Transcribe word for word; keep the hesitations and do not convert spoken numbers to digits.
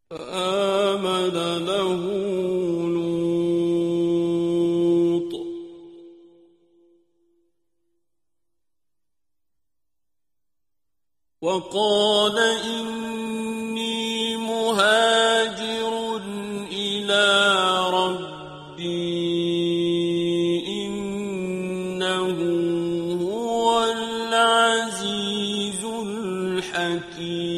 فآمن له لوط وقال إني مهاجر إلى ربي إنه هو العزيز الحكيم.